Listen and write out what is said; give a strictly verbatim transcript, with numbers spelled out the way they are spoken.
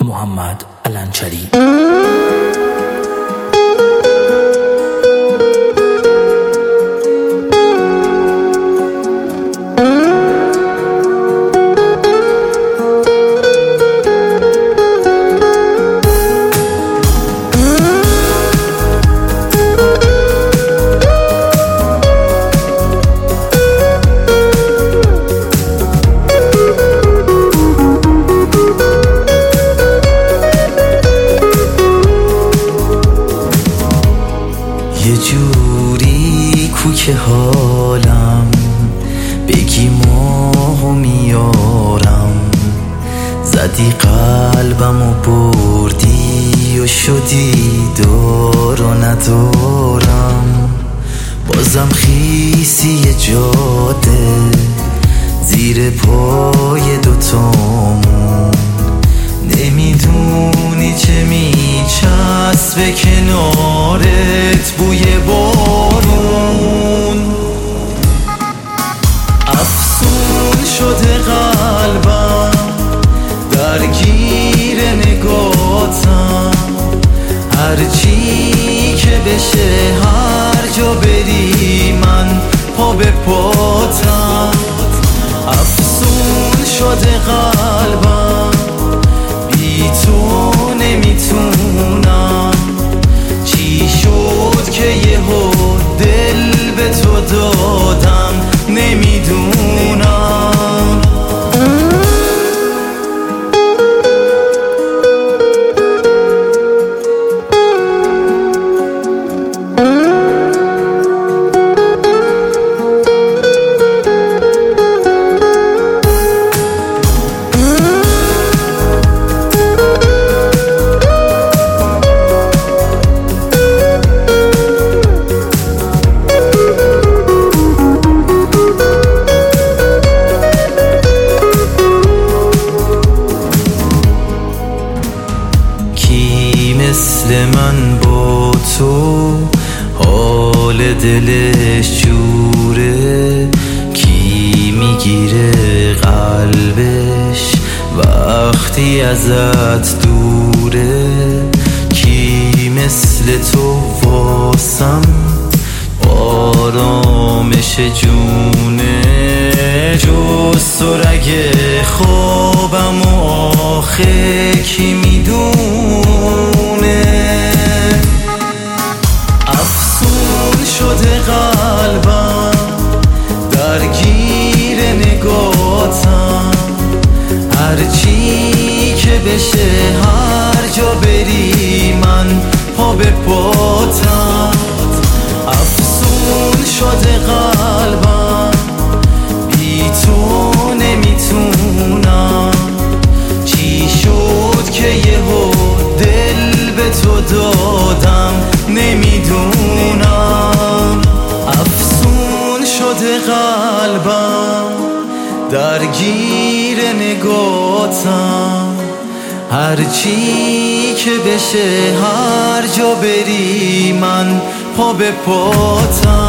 محمد علنچری. یه جوری کو که حالم بگی ماهو میارم، زدی قلبم و بردی و شدی دار و ندارم. بازم خیسی یه جاده زیر پای دوتامون، نمیدونی چه میچسبه کنارت بوی بارون. افسون شده قلبم درگیر نگاتم، هرچی که بشه هر جا بری من پا به پاتم. افسون شده قلبم بی تو نمیتونم، چی شد که یهو دل به تو دادم نمیدونم. مثل من با تو حال دلش جوره، کی میگیره قلبش وقتی ازت دوره. کی مثل تو واسم آرامش جونه، جز تو رگ خوابم و آخه کی میدونه. افسون شده قلبم درگیر نگاتم، هرچی که بشه هر جا بری من پا به پاتم. افسون شده قلبم بی تو نمیتونم، چی شد که یهو دل به تو دادم نمیدونم. افسون شده قلبم درگیر نگاتم، هرچی که بشه هر جا بری من پا به پاتم.